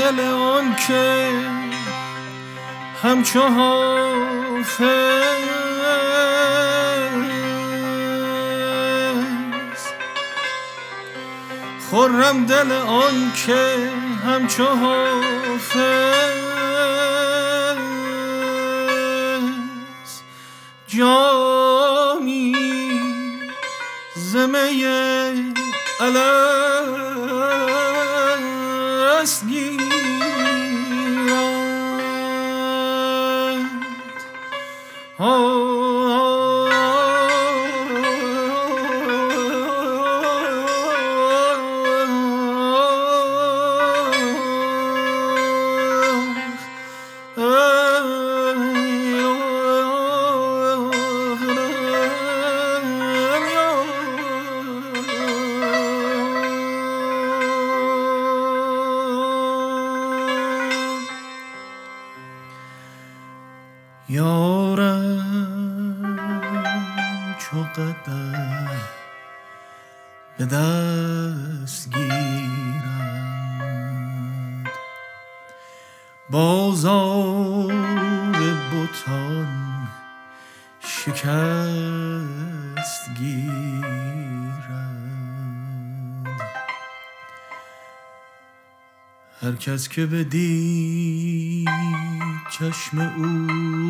دل آن که همچو حافظ، خرم دل آن که همچو حافظ، جامی ز می الست گیرد. یارم چو قدح به دست گیرد، بازار بتان شکست گیرد. هر کس که بدید چشم او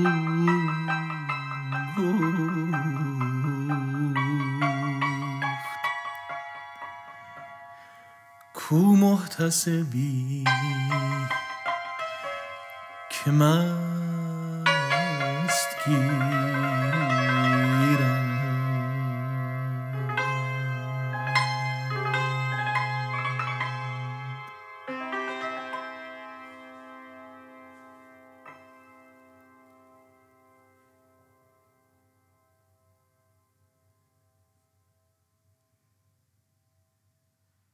کو محتسبی که مست گیرد.